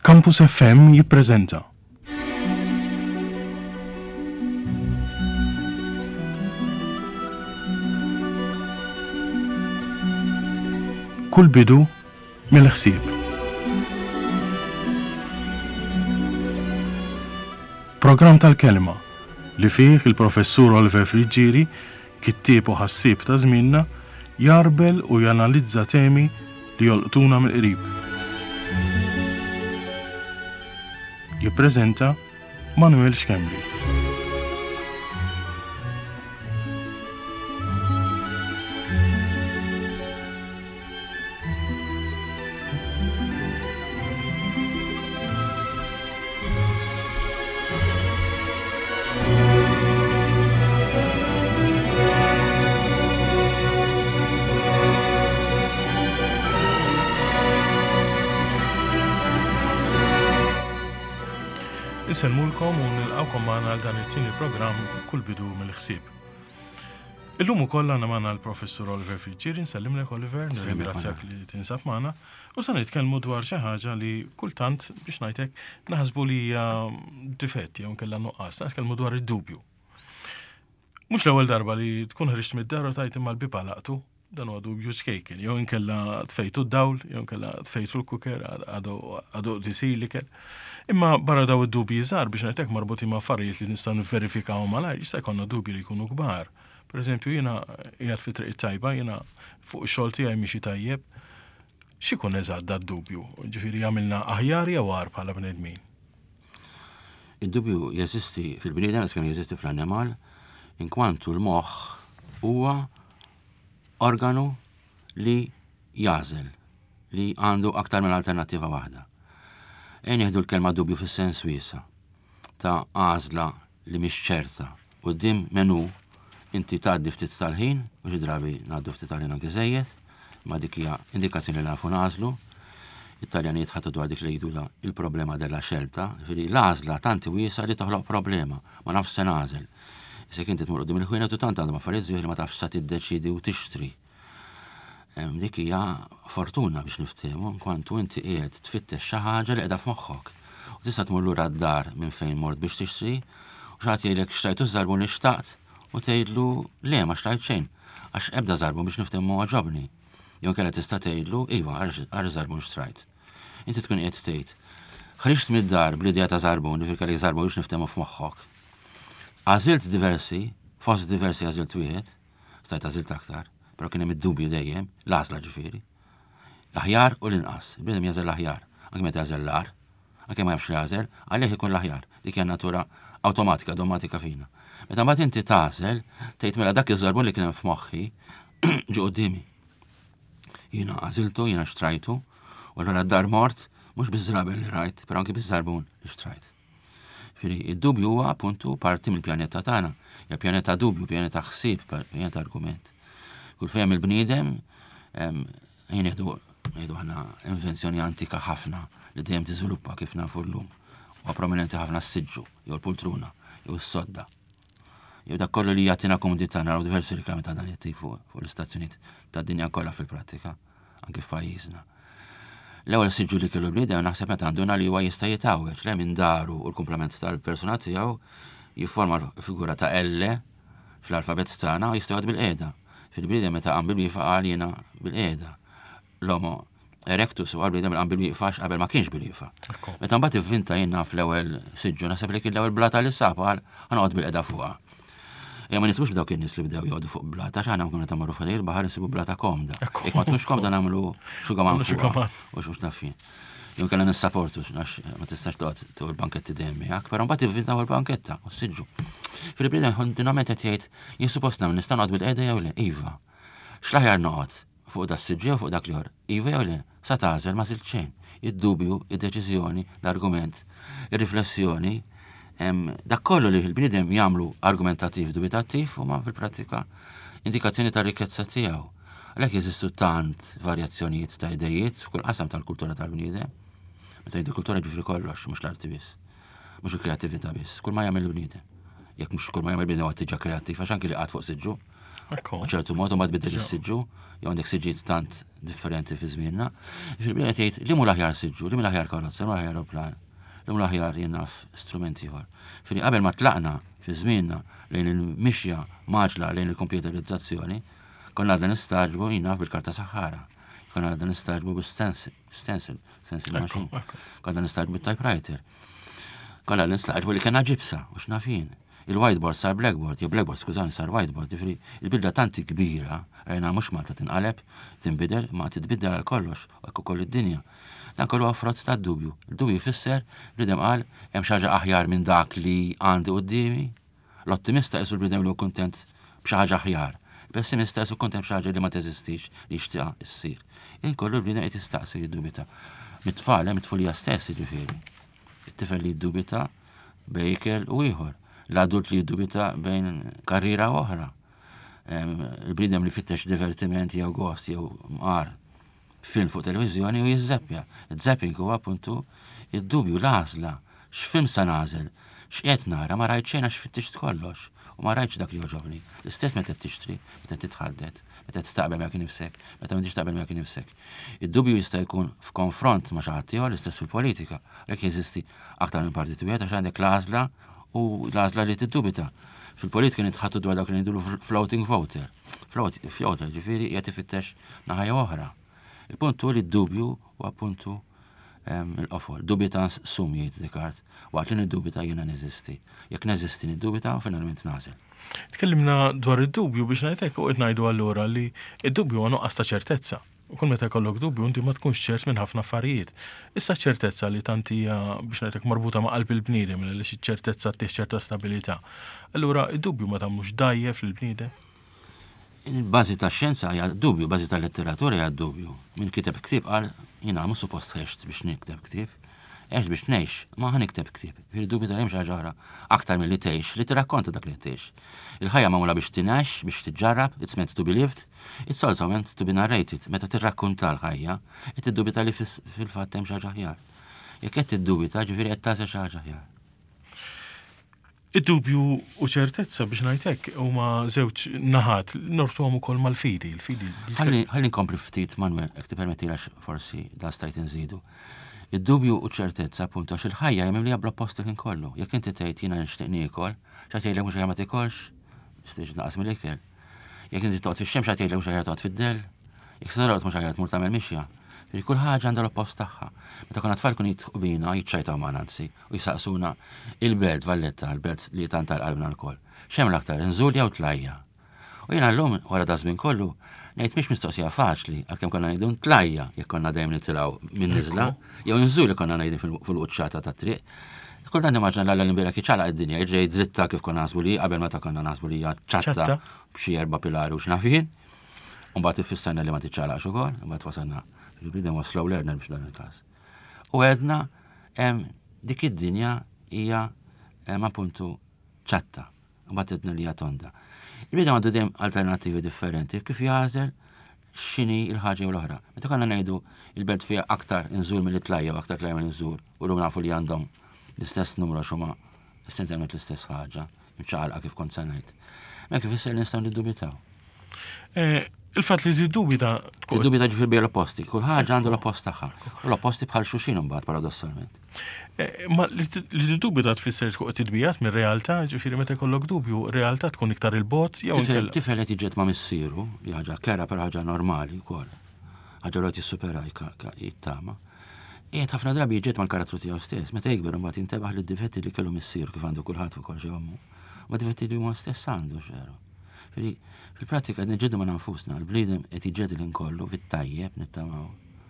Campus FM jippreżenta. Kull bidu mill-ħsieb. Programm tal-kelma li fih il-professur Oliver Friġġieri, kittieb u ħassieb ta' żmienna, jarbel u janalizza temi li jolqtuna mill-qrib. Jippreżenta Manuel Xkembri. Iselmulkom u nilqawkom magħna għal dan it-tieni programm Kull bidu mill-ħsieb. Illum ukoll għandna magħna l-Professur Oliver Friġġieri, nsellimlek Oliver, nirringrazzjak li tinsab magħna, u se nitkellmu dwar xi ħaġa li kultant biex ngħidlek naħsbu li hija difett jew nkella nuqqas, nitkellmu dwar id-dubju. Mhux l-ewwel darba li tkun ħriġt mid-dar u tajt imma l-biba laqtu, dan huwa dubju xkejken, jew inkella tfejtu d-dawl, jew inkella tfejtu l-kuker għadu tisir l-ikel. Imma barra daw id-dubji żgħar biex ngħidlek marbuti ma' affarijiet li nistgħu nivverifikaw malajr, jista' jkollna dubji li jkunu kbar. Pereżempju jiena qiegħed fi triq tajba, jiena fuq ix-xogħol tiegħi mixi tajjeb. X'ikun eżatt dat-dubju? Ġifieri għamilna aħjar jew għar bħala bnedmin? Id-dubju jeżisti fil-bniedem kemm jeżisti fl-annimal, inkwantu l-moħħ huwa organu li jażel, li għandu aktar minn alternattiva waħda. Nieħdu l-kelma dubju fis-sens wiesa ta' għażla li mhix ċerta. Quddiem menu inti tgħaddi ftit tal-ħin, biex drabi ngħaddu ftit tal-ħin anke żejjed, ma dik hija indikazzjoni li nafu nażlu. It-Taljani jitħattu dwar dik li jgħidula il-problema della scelta, ġifieri l-għażla tanti wiesa li toħloq problema, ma nafx se nagħżel. Issa inti tmur qudiem il-ħwienet u tant għandhom affarijiet żgħir li ma tafx sa tiddeċidi u tixtri. Dik hija fortuna biex niftehmu, inkwantu inti qiegħed tfittex xi ħaġa li qiegħda f'moħħok. U tista' tmur lura d-dar minn fejn mort biex tixtri, u x'għad jgħidlek xtajtu żarbun li xtaqt u tgħidlu le ma xtajt xejn, għax ebda żarbun biex niftehmu għaġobni. Jew kellha tista' tgħidlu iva għar żarbun xtrajt. Inti tkun qiegħed tgħid ħriġt mid-dar bl-idea ta' żarbun, li kellek żarbun biex niftehmu f'moħħok. Għażilt diversi, fost diversi għażilt wieħed, stajt għażilt aktar, però kien hemm id-dubju dejjem, l-għażla ġifieri. L-aħjar u l-inqas, bniedem jażel l-aħjar, anke meta jażel l-ar, anke ma jafx li jażel, għalih ikun l-aħjar, dik hija natura awtomatika, domatika fina. Meta mbagħad inti tażel, tgħid mela dak iż-żarbun li kien hemm f'moħħi ġie qudiemi. Jiena għażiltu, jiena xtrajtu, u allura d-dar mort mhux biż-żrabel li rajt, però anke biż-żarbun li xtrajt. Id-dubju huwa appuntu parti mill-pjaneta tagħna, hija pjaneta dubju, pjaneta ħsieb, pjaneta argument. Kull fejn il-bniedem ngħidu ħana invenzjoni antika ħafna li dejjem tiżviluppa kif nafu llum. Huwa prominenti ħafna s-siġġu, jew l-pultruna, jew is-sodda. Jew dak kollu li jagħtina komodità naraw diversi riklami ta' dan it-tip fuq l-istazzjonijiet tad-dinja kollha fil-prattika, anke f'pajjiżna. L-ewwel siġġu li kellu bniedem naħseb meta għanduna li huwa jista' jitgħawweġ le minn daru u l-kumplament tal-persuna tiegħu jifforma figura ta' L fl-alfabet tagħna u jista' jgħod bil-qiegħda. Fil-bniedem meta qam bil-wieqa qal jiena bil-qiegħda. L-Homo erectus u għal-bniedem qam bil-wieqfax qabel ma kienx bil-wieqa. Meta mbagħad ivvinta jien naf l-ewwel siġġu naħseb li kien l-ewwel blata li sab qal ħanoqgħod bil-qiegħda fuqha. Ma nitlux b'dawk in-nies li bdew jgħodu fuq blata, x'aħna nkunu ta' marru fadil baħar nsibu blata komda. Jekk ma tkunx komda nagħmlu xugaman fuqha u xux nafin. Jew kellha nissapportu ma tistax toqgħod tuq il-banketti dejjem miegħek, però mbagħad ivvintaw il-banketta u s-siġġu. Fil-bniedem kontinwament qed jgħid jien suppost nagħmel nista' noqgħod bil-qiegħda jew le, iva. X'l-aħjar noqgħod fuq dak is-siġġi jew fuq dak ieħor, iva jew le, sa tagħżel ma żilt xejn. Id-dubju, id-deċiżjoni, l-argument, ir-riflessjoni, dak kollu li l-bniedem jagħmlu argumentattiv dubitattiv huma fil-prattika indikazzjoni ta' rikkezza tiegħu. Għalhekk jeżistu tant varjazzjonijiet ta' idejiet f'kull qasam tal-kultura tal-bniedem. Meta jgħidu kultura ġifri kollox, mhux l-arti biss, mhux il-kreattività biss, kull ma jagħmel il-bniedem. Jekk mhux kull ma jagħmel il-bniedem għad tiġa kreattiv, għax anke li qgħad fuq siġġu, ċertu mod ma tbiddel is-siġġu, jew għandek siġġiet tant differenti fi żmienna. Fil-biegħet jgħid li mu l-aħjar siġġu, li mu l-aħjar karozza, li mu l-aħjar aeroplan, li mu l-aħjar jinnaf strumenti ieħor. Fili qabel ma tlaqna fi żmienna lejn il-mixja maġla lejn il-kompjuterizzazzjoni, konna għadna nistaġbu jinnaf bil-karta saħħara, konna għadna nistaġbu bil-stencil machine, konna nistaġbu bil-typewriter, konna għadna nistaġbu li kena ġibsa, u xnafin. Il-whiteboard sar blackboard, blackboard, skużani, sar whiteboard, tifri, il-bidla tanti kbira, rajna mux Malta tinqaleb, tinbidel, ma titbiddel għal kollox, għakku koll id-dinja. Dan kollu għafrot ta' dubju. Il-dubju jfisser, bidem għal, hemm xaġa aħjar minn dak li għandi qoddimi. L-ottimista jisu l-bidem li u kontent b'xaġa aħjar. Pessimista jisu kontent b'xaġa li ma teżistix li jixtieqa issir. Jien kollu l-bidem qed jistaqsi jiddubita. Mit-tfal, mit-tfulija stess ġifieri. It-tifel li jiddubita bejkel u ieħor. L-adult li jiddubita bejn karriera oħra. Il-bnidem li fittex divertimenti jew gost jew mqar film fuq televizjoni u jizzeppja. Il-zapping huwa appuntu id-dubju l-għażla. X'film sa nażel, x'qed nara, ma rajt xejn għax fittix kollox u ma rajtx dak li joġobni. L-istess meta tixtri, meta titħaddet, meta tistaqbel ma kien nifsek, meta m'intix taqbel ma kien nifsek. Id-dubju jista' jkun f'konfront ma xi ħadd ieħor l-istess fil-politika. Jekk jeżisti aktar minn partit wieħed għax għandek l-għażla u l-għażla li tiddubita. Fil-politika nitħattu dwar dak li ngħidu floating voter. Floater ġifieri qed ifittex naħa oħra. Il-punt hu li d-dubju u appuntu il-qofol. Dubitans sum jgħid Descartes, waqt li niddubita jiena neżisti. Jekk neżisti niddubita u finalment nażel. Tkellimna dwar id-dubju biex ngħidlek u qed ngħidu allura li id-dubju huwa nuqqas ta' ċertezza. U kull meta jkollok dubju inti ma tkunx ċert minn ħafna affarijiet. Issa ċertezza li tant hija biex ngħidlek marbuta ma' qalb il-bniedem li xi ċertezza tiex ċerta stabilità. Allura id-dubju ma tagħmlux dajjef lill-bniedem. Il-bażi tax-xjenza hija dubju, bażi tal-letteratura hija dubju. Min kiteb ktieb qal jiena mhux suppost ħext biex nikteb ktieb. Għex biex ngħix, ma ħanikteb ktieb. Il-dubju tal-hemm xi ħaġa oħra aktar milli tgħix li tirrakkonta dak li tgħix. Il-ħajja magħmula biex tingħax, biex tiġġarrab, it's meant to be lived, it's also meant to be narrated. Meta tirrakkunta l-ħajja, qed tiddubita li fil-fatt hemm xi ħaġa aħjar. Jekk qed tiddubita, ġifieri qed tażel xi ħaġa aħjar. Id-dubju u ċertezza biex ngħidlek huma żewġ naħat nortuhom ukoll mal-fidi. Ħalli nkompli ftit Manuel, jekk tippermettilax forsi da stajt inżidu. Id-dubju u ċertezza appuntu għax il-ħajja hemm li jabla post kien kollu. Jekk inti tgħid jiena nixtieq niekol, x'għad jgħidlek mhux ma tikolx, stiġ naqas mill-ikel. Jekk inti toqgħod fix-xemx x'għad jgħidlek mhux ħajja toqgħod fid-del. Jekk sarot mhux ħajja tmur tagħmel mixja. Kull ħaġa għandha l-oppost tagħha. Meta konna tfal kun jitħu bina jiċċajtaw ma' nanzi u jisaqsuna il-belt Valletta, il-belt li tant tal-qalbna l-koll. Xemm l-aktar inżul jew tlajja. U jiena llum wara da żmien kollu ngħid mhix mistoqsija faċli għalkemm konna ngħidu tlajja jekk konna dejjem nitilgħu minn niżla jew inżul li konna ngħidu fil-quċċata tat-triq. Kull dan immaġna l-alla l-imbira kiċċala id-dinja jiġri dritta kif konna naħsbu li qabel meta konna naħsbu li hija ċatta b'xi 4 pilari u x'nafin. U mbagħad ifissarna li ma tiċċalaqx ukoll, mbagħad wasalna il-bidem was slow learner biex dan il-każ. U għedna dik id-dinja hija appuntu ċatta, u batedna li hija tonda. Il-bidem għandu dejjem alternattivi differenti, kif jażel x'inhi l-ħaġa u l-oħra. Meta konna ngħidu il-belt fiha aktar inżur mill-tlajja u aktar tlajja mill-inżur, u llum nafu li għandhom l-istess numru xuma essenzjalment l-istess ħaġa, imċaqalqa kif kont se ngħid. Ma kif isser nistgħu niddubitaw. Il-fatt li tiddubita tiddubita ġifier bija l-opposti, kull ħaġa għandu l-oppost tagħha. U l-opposti bħal xulxin imbagħad paradossalment. Ma li tiddubita tfisser tkun titbijat mir-realtà, ġifieri meta jkollok dubju, realtà tkun iktar il-bot jew tifel qed jiġġed ma' missieru, li ħaġa kera per ħaġa normali wkoll. Ħaġa li jissupera jittama. Qiegħed ħafna drabi jiġġed mal-karattru tiegħu stess, meta jikber imbagħad jintebaħ li d-difetti li kellu missieru kif għandu kulħadd ukoll xi ommu. Ma difetti li huma stess għandu xeru. Fil-pratika nġeddu ma' nfusna, l-bniedem qed jiġġed l-inkollu fit-tajjeb nittamaw.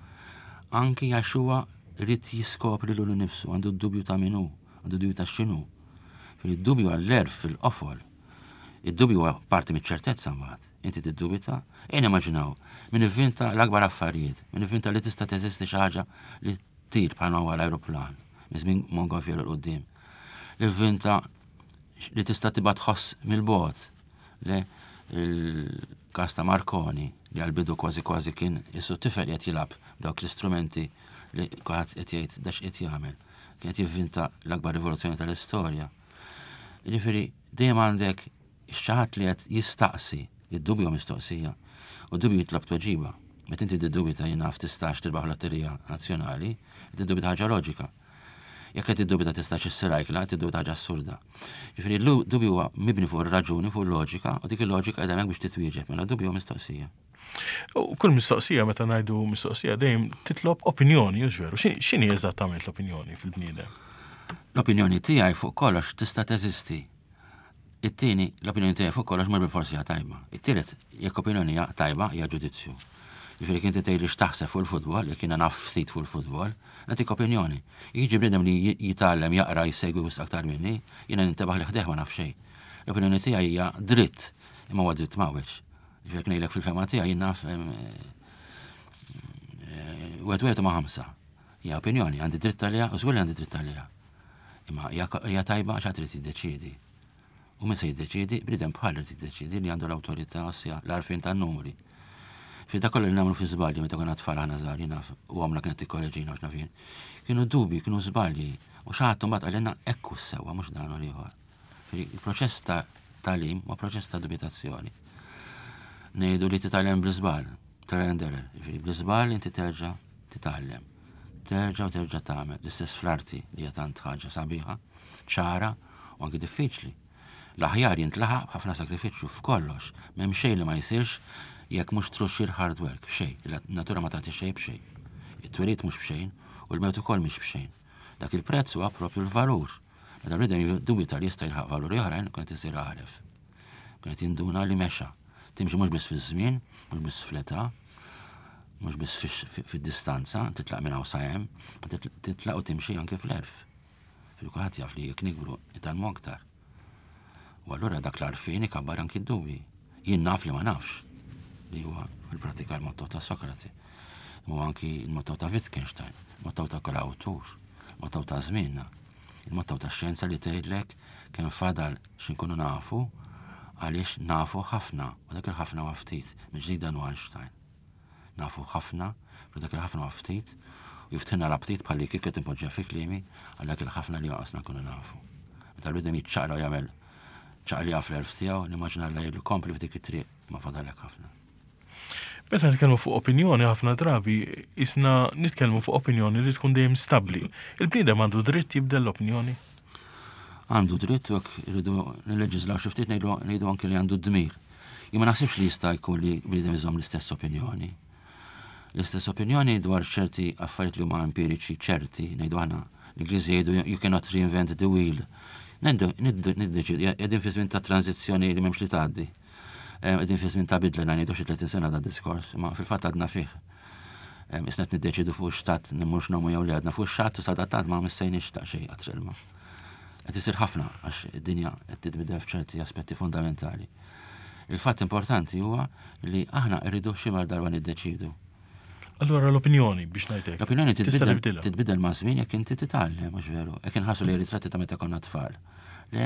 Anki għax huwa rrid jiskopri lulu nnifsu, għandu d-dubju ta' minnu, għandu d-dubju ta' x'inhu. Id-dubju għall-erf fil-qofol. Id-dubju huwa parti miċ-ċertezza mbagħad. Inti tiddubita, immaġinaw min ivvinta l-akbar affarijiet, min ivvinta li tista' teżisti xi ħaġa li tir bħalma huwa l-ajruplan, minn Montgolfier il qudiem. Li ivvinta li tista' tibgħat tħoss mill-bogħod. Il-kas ta' Marconi li għal-bidu kważi kien issu tifel qed jilab dawk l-istrumenti li qed jgħid dax qed jagħmel. Kien qed jivvinta l-akbar rivoluzzjoni tal-istorja. Jiġifieri dejjem għandek xi ħadd li qed jistaqsi Id-dubju mistoqsija. U dubju jitlob tweġiba. Meta inti tiddubita jien naf tistax tirbaħ lotterija nazzjonali, tiddubita ħaġa loġika. Jekk qed tiddubita tistax issirajkla, tiddubita ħaġa assurda. Ġifieri l-dubju huwa mibni fuq ir-raġuni, fuq il-loġika, u dik il-loġika qiegħda hemmhekk biex titwieġeb, mela dubju mistoqsija. U kull mistoqsija meta ngħidu mistoqsija dejjem titlob opinjoni, veru. X'inhi eżattament l-opinjoni fil-bniedem? L-opinjoni tiegħi fuq kollox tista' teżisti. It-tieni, l-opinjoni tiegħi fuq kollox mhux bil-forsi hija tajba. It-tielet, jekk opinjoni hija tajba hija ġudizzju. Ġifieri kien tgħidli x'taħseb fuq il-futbol, jekk jiena naf ftit fuq il-futbol, nagħtik opinjoni. Jiġi bniedem li jitgħallem jaqra jsegwi wisq aktar minni, jiena nintebaħ li ħdeħ ma naf xejn. L-opinjoni tiegħi hija dritt, imma huwa dritt m'hawnx. Ġifieri ngħidlek fil-fema tiegħi jien naf wieħed ma' ħamsa. Hija opinjoni, għandi dritt għaliha u żgur li għandi dritt għaliha. Imma hija tajba għax trid tiddeċiedi. U min se jiddeċiedi, bniedem bħal trid tiddeċiedi li għandu l-awtorità osja l-għarfien tan-numri. Fi da kollu li nagħmlu fi żbalji meta konna tfal aħna żgħar jiena u għamla kienet tikkoreġina u x'nafin. Kienu dubji, kienu żbalji u xi ħadd imbagħad qalilna hekk sewwa mhux dan u ieħor. Il-proċess ta' tagħlim huwa proċess ta' dubitazzjoni. Ngħidu li titgħallem bl-iżbal, trial and error. Bl-iżbal inti terġa' titgħallem. Terġa' u terġa' tagħmel l-istess flarti li hija tant ħaġa sabiħa, ċara u anke diffiċli. L-aħjar jintlaħaq b'ħafna sakrifiċċju f'kollox, m'hemm xejn li ma jsirx jekk mhux truxxir hard work, xejn, il-natura ma tagħti xejn b'xejn. It-twelid mhux b'xejn u l-mewt ukoll mhix b'xejn. Dak il-prezz huwa proprju l-valur. Meta bniedem jiddubita li jista' jilħaq valuri oħrajn, kienet isir għaref. Kienet jinduna li mexa. Timxi mhux biss fiż-żmien, mhux biss fl-età, mhux biss fid-distanza, titlaq minn hawn sa hemm, titlaq u timxi anke fl-erf. Kulħadd jaf li jekk nikbru italmu aktar. U allura dak l-għarfien ikabbar anki d-dubji. Jien naf li ma nafx. Li huwa fil-pratika l-motto ta' Sokrati. U anki il-motto ta' Wittgenstein, il-motto ta' kull awtur, il-motto ta' żmienna, il-motto ta' xjenza li tgħidlek kemm fadal x'inkunu nafu għaliex nafu ħafna, u dak il-ħafna huwa ftit, minn ġdida Einstein. Nafu ħafna, u dak il-ħafna huwa ftit, u jiftħinna l-aptit bħalli kif qed impoġġja fi kliemi għal dak il-ħafna li joqasna nkunu nafu. Meta l-bidem jiċċaqla jagħmel ċaqli fl-erf tiegħu, nimmaġina li jgħidu kompli f'dik it-triq ma fadalek ħafna. Meta nitkellmu fuq opinjoni ħafna drabi, isna nitkellmu fuq opinjoni li tkun dejjem stabbli. Il-bniedem għandu dritt jibdel l-opinjoni? Għandu dritt u rridu nilleġislaw xi ftit ngħidu anke li għandu d-dmir. Jien ma naħsibx li jista' jkun li bniedem iżomm l-istess opinjoni. L-istess opinjoni dwar ċerti affarijiet li huma empiriċi ċerti, ngħidu aħna l-Ingliżi jgħidu you cannot reinvent the wheel. Niddeċid, qegħdin fi żmien ta' tranzizzjoni li m'hemmx li tgħaddi. Qegħdin fi żmien ta' bidla ngħidu xi 30 sena da' diskors, ma fil-fatt għadna fih. Isna qed niddeċidu fuq x'tat nimmux nomu jew li għadna fuq x'att u sadattat ma missejniex ta' xejn għat-trilma. Qed isir ħafna għax id-dinja qed titbidel f'ċerti aspetti fundamentali. Il-fatt importanti huwa li aħna rridu xi mar darba niddeċidu. Allora l-opinjoni biex ngħidlek. L-opinjoni titbidel ma' żmien jekk inti titgħallem, mhux veru. Jekk inħassu li ritratti ta' meta konna tfal. Le,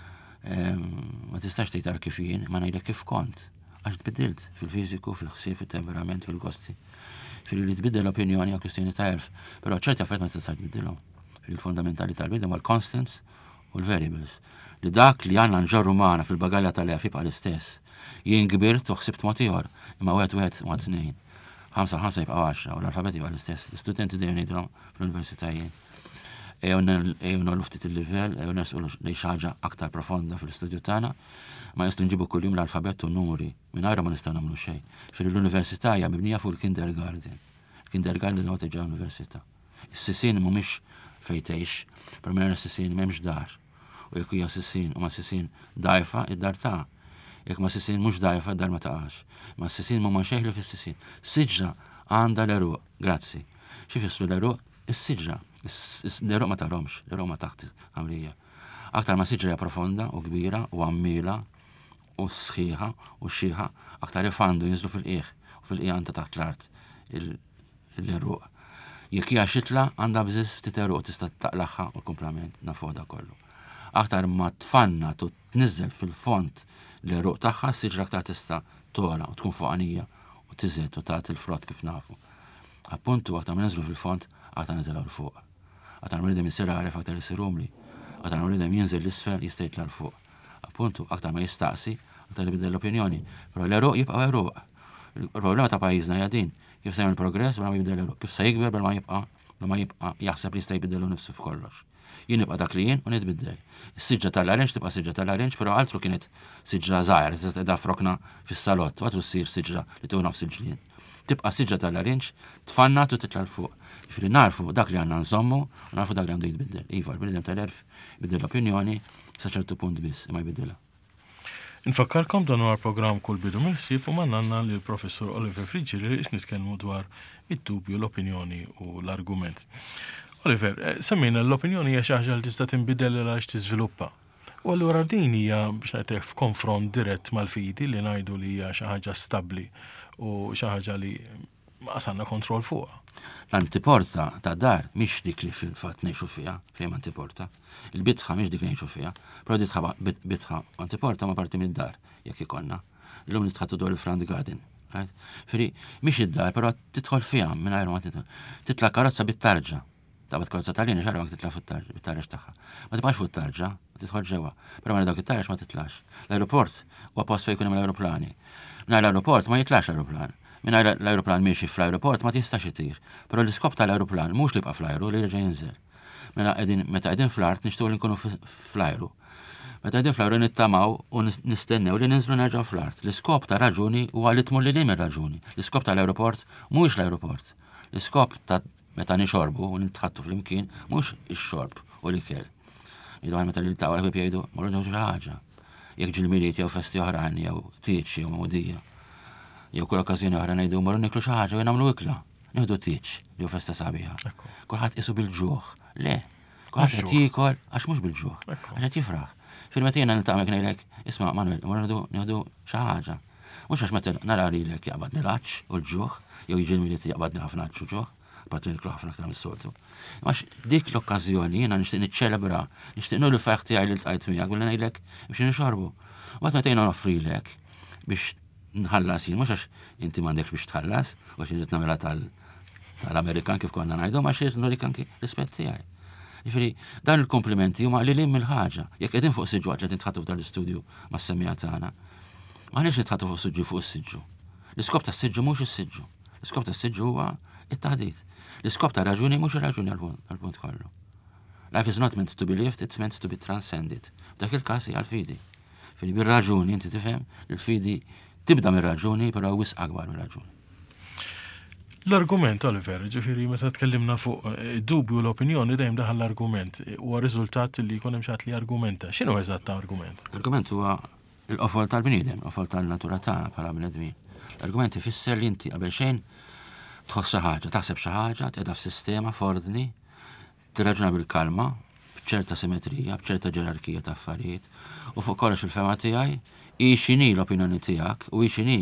ma tistax tgħid kif jien, ma ngħidlek kif kont. Għax tbidilt fil-fiżiku, fil-ħsieb, fil-temperament, fil-gosti. Li tbiddel l-opinjoni għal kwistjoni ta' erf, però ċerti affarijiet ma tistax tbiddilhom. Il-fundamentali tal-bidem għal constants u l-variables. Li dak li għandna nġorru magħna fil-bagalja tal-erf jibqa' l-istess. Jien kbirt u ħsibt mod ieħor, imma wieħed ma' tnejn. 5 jibqa' 10 u l-alfabeti għal l-istess. L-studenti dejjem ngħidulhom fl-universitajiet. Ejjew nagħmlu ftit il-livell, ejjew nesqu lejn xi ħaġa aktar profonda fil-studju tagħna, ma jistgħu nġibu kuljum l-alfabet u n-numri mingħajr ma nistgħu nagħmlu xejn. Fil-università hija mibnija fuq il-kindergarten. Il-kindergarten huwa tiġa università. Is-sisien mhumiex fejn tgħix, per minn is-sisien m'hemmx dar. U jekk hija sisien u ma sisien dajfa, id-dar ta'. Jekk ma sisien mhux dajfa, dar ma taqax. Ma sisien ma xejn li fis-sisien. Siġra għandha l-eruq, grazzi. Xi fissru l-eruq? Is-siġra. L-eruq ma tarhomx, l-eruq ma taħt għamrija. Aktar ma siġra hija profonda u kbira u għammila u sħiħa u xieħa, aktar jifandu jinżlu fil-qiegħ u fil-qiegħ għandha taħt l-art l-eruq. Jekk hija xitla għandha bżiż ftit eruq tista' taqlaħħa u l-kumplament nafoda kollu. Aktar ma tfanna u tniżel fil-font l-eruq tagħha, siġra aktar tista' tola u tkun fuqanija u tiżed u tagħti l-frott kif nafu. Appuntu aktar ma niżlu fil-font aktar nitilgħu l-fuq. Aktar ma ridem jisir għaref aktar jisir umli. Aktar ma ridem jinżel l-isfel jista' jitla l-fuq. Appuntu aktar ma jistaqsi aktar li bidel l-opinjoni. Però l-eruq jibqa' eruq. Il-problema ta' pajjiżna hija din, kif se jagħmel progress bla ma jibdel l-eruq, kif se jikber bla ma jibqa' jaħseb li jista' jbidelu nnifsu f'kollox. Jien nibqa' dak li jien u nitbiddel. Is-siġġa tal-arenġ tibqa' siġġa tal-arenġ, però altru kienet siġġa żgħar, qiegħda frokna fis-salott, għatru ssir siġġa li tu nofs il-ġlien. Tibqa' siġġa tal-arenġ, tfannat u titla' l-fuq. Ġifieri narfu dak li għandna nżommu u narfu dak li għandu jitbiddel. Iva, l-bniedem tal-erf jbiddel l-opinjoni sa ċertu punt biss, imma jbiddilha. Infakkarkom dan huwa programm kull bidu mill-ħsieb u mannanna li l-professur Oliver Friġġieri biex nitkellmu dwar id-dubju, l-opinjoni u l-argument. Oliver, semmejna l-opinjoni hija xi ħaġa li tista' tinbidel għax tiżviluppa. U allura din hija biex ngħidlek f'konfront dirett mal-fidi li ngħidu li hija xi ħaġa stabbli u xi ħaġa li ma għandna kontroll fuqha. L-antiporta ta' dar mhix dik li fil-fatt ngħixu fiha, fejn antiporta. Il-bitħa mhix dik li ngħixu fiha, però bitħa antiporta ma parti mid-dar jekk ikonna. Illum nitħattu dwar il-front garden. Firri mhix id-dar, però tidħol fiha mingħajr ma titla' karozza bit-tarġa. Taqbad karozza tal-jien ġarra ma titla' bit-tarġ tagħha. Ma tibqax fuq it-tarġa, tidħol ġewwa. Però minn dawk it-tarġ ma titlax. L-ajruport huwa post fejn jkun hemm l-ajruplani. Mingħajr l-ajruport ma jitlax l-ajruplan. Mingħajr l-ajruplan miexi fl-ajruport ma tistax itir. Però l-iskop tal-ajruplan mhux li jibqa' fl-ajru li jerġa' jinżel. Meta qegħdin fl-art nixtiequ li nkunu fl-ajru. Meta qegħdin fl-ajru nittamaw u nistennew li ninżlu nerġgħu fl-art. L-iskop ta' raġuni huwa li tmur lil raġuni. L-iskop tal-ajruport mhuwiex l-ajruport. L-iskop ta' meta nixorbu u nitħattu fl-imkien mhux ix-xorb u l-ikel. Jidħol meta li taqwa l jgħidu morru xi ħaġa. Jekk ġilmiriet jew festi oħrajn jew tieċ jew mawdija. Jew kull okkażjoni oħra ngħidu morru niklu xi ħaġa u nagħmlu ikla. Nieħdu tieċ jew festa sabiħa. Kulħadd qisu bil-ġuħ. Le. Kulħadd qed jiekol għax mhux bil-ġuħ. Għax qed jifraħ. Fil-meta jiena niltaqmek ngħidlek, isma' Manuel, morru nieħdu xi ħaġa. Mhux għax meta nara lilek jaqbadni l-għaċċ u l-ġuħ, jew jiġi l-miliet jaqbadni ħafna għaċċ u ġuħ. Patrik ħafna aktar mis-soltu. Għax dik l-okkażjoni jiena nixtieq niċċelebra, nixtieq nulli fajħ tiegħi li ltqajt miegħek billi ngħidlek biex nixorbu. Waqt meta jiena noffrilek biex nħallas jien, mhux għax inti m'għandekx biex tħallas, u għax irid nagħmilha tal-Amerikan kif konna ngħidu, ma xejn nurik anki rispett tiegħi. Jiġifieri dan il-komplimenti huma lilin mill-ħaġa. Jekk qegħdin fuq siġġu li nitħattu f'dan l-istudju mas-semmija tagħna, m'aħniex nitħattu fuq siġġu fuq is-siġġu. L-iskop tas-siġġu mhux is-siġġu. L-iskop tas-siġġu huwa it-taħdid. L-iskop ta' raġuni mhux raġuni għall-punt kollu. Life is not meant to be lived, it's meant to be transcended. Dak il-każ hija l-fidi. Fili bir-raġuni inti tifhem, il-fidi tibda mir-raġuni, però wisq akbar mir-raġuni. L-argument, Oliver, ġifieri meta tkellimna fuq id-dubju l-opinjoni dejjem daħal l-argument huwa riżultat li jkun hemm xi ħadd li argumenta. X'inhu eżatt argument? L-argument huwa l-qofol tal-bniedem, qofol tal-natura tagħna bħala bnedmin. L-argument ifisser li inti qabel xejn tħoss xi ħaġa, taħseb xi ħaġa, tqiegħda f'sistema f'ordni, tirraġuna bil-kalma, b'ċerta simetrija, b'ċerta ġerarkija ta' affarijiet, u fuq kollox il-fema tiegħi hi x'inhi l-opinjoni tiegħek u hi x'inhi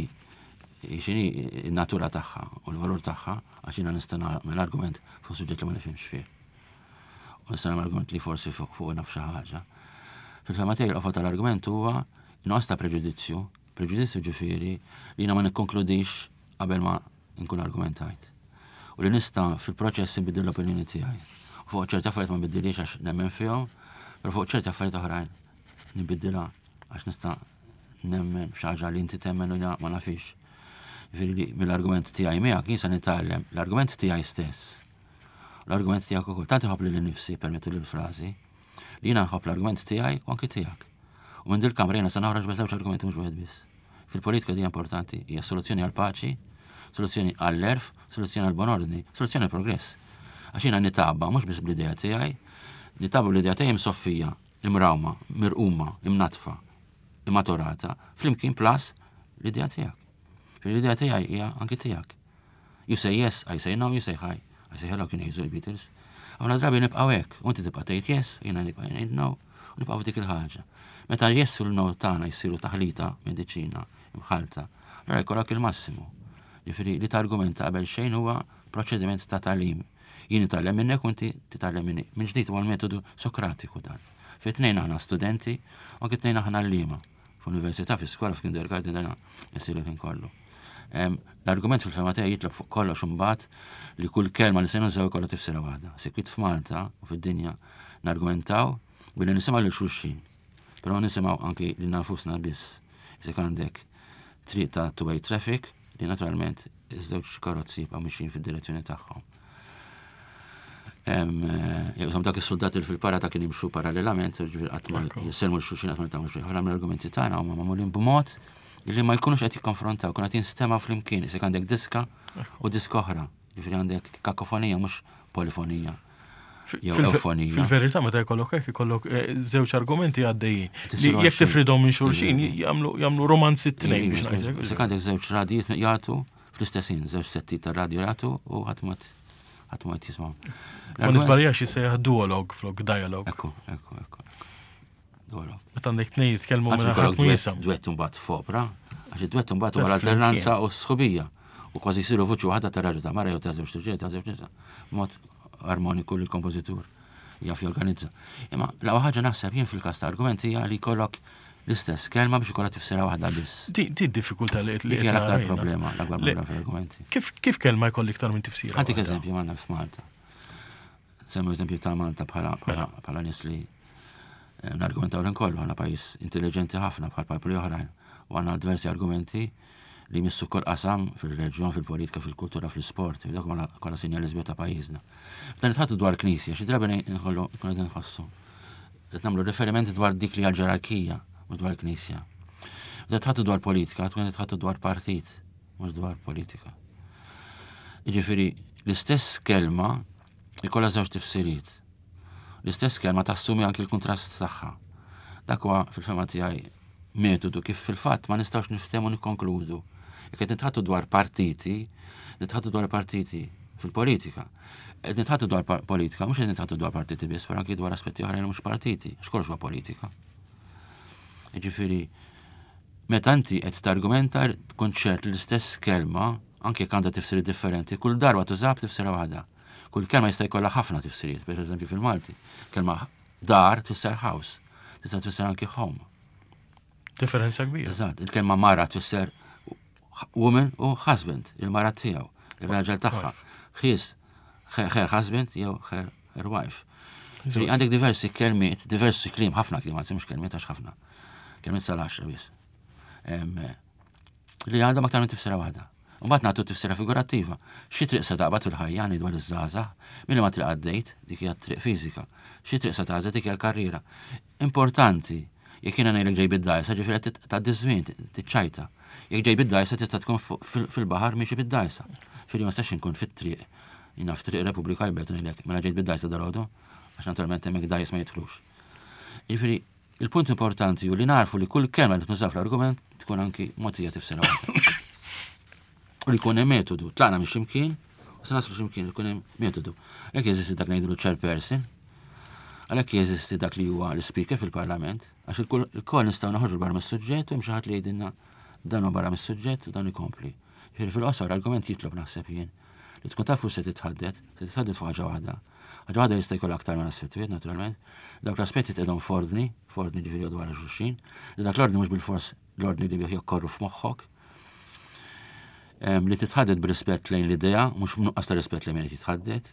n-natura tagħha u l-valur tagħha għax jiena nista' nagħmel argument fuq suġġett li ma nifhimx fih. U nista' nagħmel argument li forsi fuq naf xi ħaġa. Fil-fema tiegħi l-qofol tal-argument huwa inqos ta' preġudizzju ġifieri li jiena ma nikkonkludix qabel ma nkun argumentajt. U li nista' fil-proċess nbiddel l-opinjoni tiegħi. U fuq ċerti affarijiet ma nbiddilix għax nemmen fihom, però fuq ċerti affarijiet oħrajn nbiddilha għax nista' nemmen f'xi ħaġa li inti temmen u ma nafix. Jiġifieri mill-argument tiegħi miegħek jien se nitgħallem l-argument tiegħi stess. L-argument tiegħek ukoll tant inħobb lil nifsi permettu li l-frażi li jiena nħobb l-argument tiegħi u anke tiegħek. U minn dil-kamra jiena se naħroġ b'żewġ argumenti mhux wieħed biss. Fil-politika hija importanti, hija soluzzjoni għall-paċi, soluzzjoni għall-erf, soluzzjoni għall-bonordni, soluzzjoni għall-progress. Għax jiena nitabba mhux biss bl-idea tiegħi, nitabba bl-idea tiegħi msoffija, imrawma, mirquma, imnatfa, immaturata, flimkien plus l-idea tiegħek. L-idea tiegħi hija anke tiegħek. You say yes, I say no, you say hi. I say hello kien jgħidu l-Beatles. Ħafna drabi nibqgħu hekk, u inti tibqa' tgħid yes, jiena nibqa' ngħid no, u nibqgħu f'dik il-ħaġa. Meta yes u l-no tagħna jsiru taħlita, mediċina, imħalta, allura jkollok il-massimu. Jiġifieri li targumenta qabel xejn huwa proċediment ta' tagħlim. Jien nitgħallem minnek u inti titgħallem minni. Minn ġdid huwa l-metodu Sokratiku dan. Fit-tnejn aħna studenti, u anke tnejn aħna l-liema. F'università, fi-skola, f'kindergarten dana jsiru kien kollu. L-argument fil-fema tiegħi jitlob fuq kollox imbagħad li kull kelma li se nużaw ikollha tifsira waħda. Sikwit f'Malta u fid-dinja nargumentaw billi nisimgħu lil xulxin. Però nisimgħu anke lil nafusna biss. Jek għandek triq ta' two-way traffic li naturalment iż-żewġ karozzi jibqgħu mixjin fid-direzzjoni tagħhom. Jew dak is-soldati li fil-parata kien jimxu parallelament, ġifier qatt ma jisselmu l-xulxin qatt ma tagħmlu xejn. Ħafna mill-argumenti tagħna huma magħmulin b'mod li ma jkunux qed jikkonfrontaw, kun qed jinstema' flimkien, isek għandek diska u disk oħra, ġifieri għandek kakofonija mhux polifonija. Jew eufonija. Fil-verità meta jkollok hekk ikollok żewġ argumenti għaddejjin li jekk tifridhom minn xulxin jagħmlu romanzi t-tnejn biex ngħidlek. Isek għandek żewġ radijiet jagħtu fl-istessin, żewġ setti ta' radju jagħtu u ħadd ma jismaw. Ma nisbaljax jisejjaħ duolog flok dialog. Ekku. Duolog. Meta għandek tnejn jitkellmu minn ħadd ma jisam. Duett mbagħad f'opra, għax id-duett mbagħad huwa l-alternanza u sħubija. U kważi jsiru vuċi waħda ta' raġel ta' mara jew ta' żewġ tirġiel ta' żewġ nisa. Mod armoniku lill kompożitur jaf jorganizza. Imma l-ewwel ħaġa naħseb jien fil-każ ta' argumenti hija li jkollok l-istess kelma biex ikollha tifsira waħda biss. Di d-diffikultà li hija l-aktar problema, l-akbar problema fil-argumenti. Kif kelma jkolli iktar minn tifsira? Ħadik eżempju m'għandna f'Malta. Semmu eżempju ta' Malta bħala nies li nargumentaw l-inkollu, għandna pajjiż intelligenti ħafna bħal popoli oħrajn u għandna diversi argumenti li jmissu kull qasam fil-reġjun, fil-politika, fil-kultura, fil-sport, dak kollha sinjaliżmu ta' pajjiżna. Meta nitħattu dwar knisja, xi drabi nħollu nkunu qegħdin nħossu. Qed nagħmlu riferimenti dwar dik li għall-ġerarkija mhux dwar knisja. Meta nitħattu dwar politika, tkun nitħattu dwar partit, mhux dwar politika. Jiġifieri l-istess kelma ikollha żewġ tifsiriet. L-istess kelma tassumi anke l-kuntrast tagħha. Dak huwa fil-fema tiegħi metodu kif fil-fatt ma nistgħux niftehmu nikkonkludu. Jekk qed nitħattu dwar partiti, nitħattu dwar partiti fil-politika. Qed nitħattu dwar politika, mhux qed nitħattu dwar partiti biss, però anke dwar aspetti oħrajn mhux partiti, x'kollox huwa politika. Jiġifieri meta inti qed targumenta tkun ċert l-istess kelma anke jekk għandha tifsiriet differenti, kull darba tuża tifsira waħda. Kull kelma jista' jkollha ħafna tifsiriet, pereżempju fil-Malti. Kelma dar tfisser house, tista' tfisser anke home. Differenza kbira. Eżatt, il-kelma mara tfisser woman u husband, il-mara tiegħu, ir-raġel tagħha. Her husband jew her wife. Għandek diversi kelmiet, diversi kliem, ħafna kliem, għanzi mhux kelmiet għax ħafna. Kelmiet sal-10 biss. Li għandhom aktar minn tifsira waħda. U mbagħad nagħtu tifsira figurattiva. Xi triq se taqbad fil-ħajja dwar iż-żgħażagħ, milli ma triq għaddejt dik hija triq fiżika. Xi triq se tażel dik hija l-karriera. Importanti jekk jiena ngħidlek ġej bid-dajsa, ġifieri tgħaddi żmien, tiċċajta. Jekk ġej bid-dajsa tista' tkun fil-baħar miexi bid-dajsa. Firri ma stax inkun fit-triq. Jiena f'triq Repubblika jbet ngħidlek, mela ġejt bid-dajsa dalgħodu, għax naturalment hemmhekk dajs ma jidħlux. Jiġifieri il-punt importanti hu li narfu li kull kelma li tnużaf l-argument tkun anki mogħtija tifsira waħda. U li jkun hemm metodu, tlaqna minn x'imkien, u se naslu x'imkien ikun hemm metodu. Għalhekk jeżisti dak ngħidulu chairperson, għalhekk jeżisti dak li huwa l-speaker fil-Parlament, għax il-koll nistgħu naħorġu barra mis-suġġett u hemm xi ħadd li jgħidilna dan barra mis-suġġett u dan ikompli. Ġifieri fil-qosor argument jitlob naħseb jien li tkun taf se titħaddet fuq ħaġa waħda. Ħaġa waħda jista' jkollha aktar minn aspetti, naturalment. Dawk l-aspetti tqedhom f'ordni ġifieri dwar xulxin, li dak l-ordni mhux bil-fors l-ordni li jokkorru f'moħħok. Li titħaddet b'rispett lejn l-idea, mhux nuqqas ta' rispett lejn min titħaddet.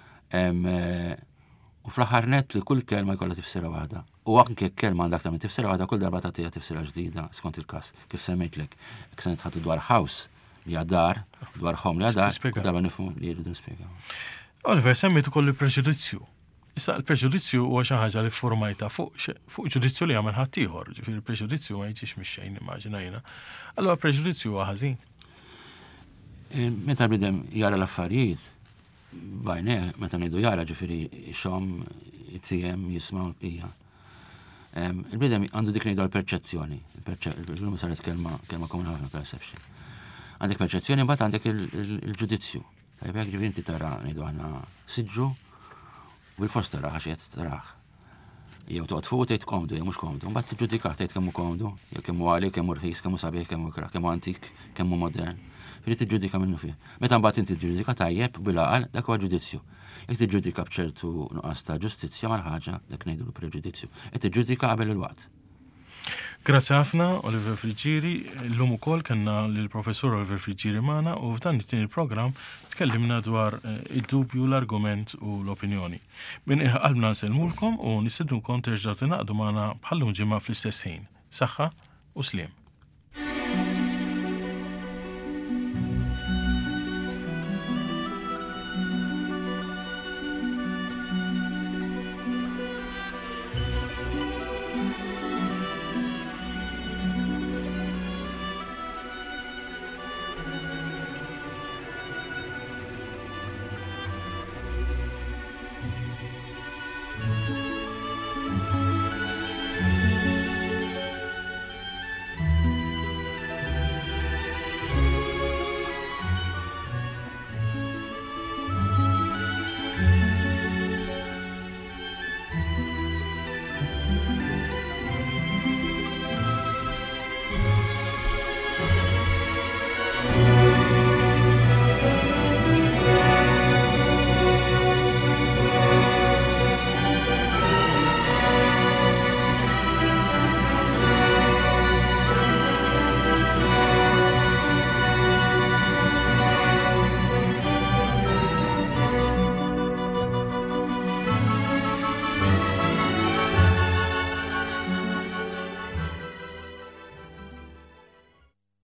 U fl-aħħar nett li kull kelma jkollha tifsira waħda. U anke kelma għandek ta' minn tifsira waħda kull darba tagħtiha tifsira ġdida skont il-każ. Kif semmejtlek, jekk se nitħattu dwar house li għadar, dwar home li għadar, kull darba nifhmu li jridu nispjegaw. Oliver, semmejt ukoll il-preġudizzju. Issa l-preġudizzju huwa xi ħaġa li formajta fuq ġudizzju li għamel ħadd ieħor, ġifieri il-preġudizzju ma jiġix mix-xejn immaġinajna. Allura preġudizzju huwa ħażin. Meta bidem jara l-affarijiet, bajne, meta ngħidu jara ġifieri xom, it-tijem, jisma' hija. Il-bidem għandu dik ngħidu l-perċezzjoni. Il-klum saret kelma komuni ħafna perception. Għandek perċezzjoni mbagħad għandek il-ġudizzju. Tajb hekk ġifieri inti tara ngħidu aħna siġġu u bil-fors taraħ għax qed taraħ. Jew toqgħod fuq tgħid komdu jew mhux komdu, mbagħad tiġġudikah tgħid kemm hu komdu, jew kemm hu għali, kemm hu rħis, kemm hu sabiħ, kemm hu ikrah, kemm hu antik, kemm hu modern. Firri tiġġudika minnu fih. Meta mbagħad inti tiġġudika tajjeb bil-għaqal dak huwa ġudizzju. Jekk tiġġudika b'ċertu nuqqas ta' ġustizzja mal-ħaġa dak ngħidu preġudizzju. Qed tiġġudika qabel il-waqt. Grazzi ħafna, Oliver Friġġieri. Llum ukoll kellna lill-professur Oliver Friġġieri magħna u f'dan it-tieni programm tkellimna dwar id-dubju, l-argument u l-opinjoni. Min qalbna nsellmulkom u nistidnukom terġgħu tingħaqdu magħna bħallum ġimgħa fl-istess ħin. Saħħa u sliem.